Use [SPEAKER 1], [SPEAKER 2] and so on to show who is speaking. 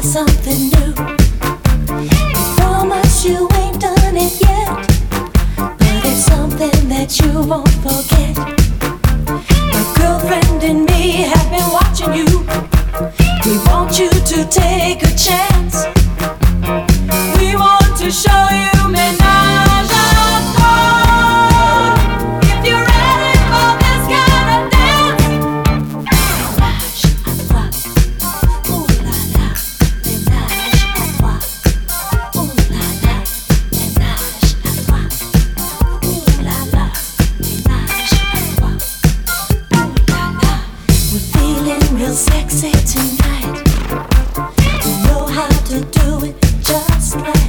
[SPEAKER 1] something new. You promise you ain't done it yet, but it's something that you won't forget. My girlfriend and me have been watching you. We want you to take a chance. We want to show you menage a trois. If you're ready for this kind of dance, menage a trois. Ooh la la, menage a trois. Ooh la la, menage a trois. Ooh la la, menage a trois. Ooh la la, we're feeling real sexy tonight. We know how to do it just right.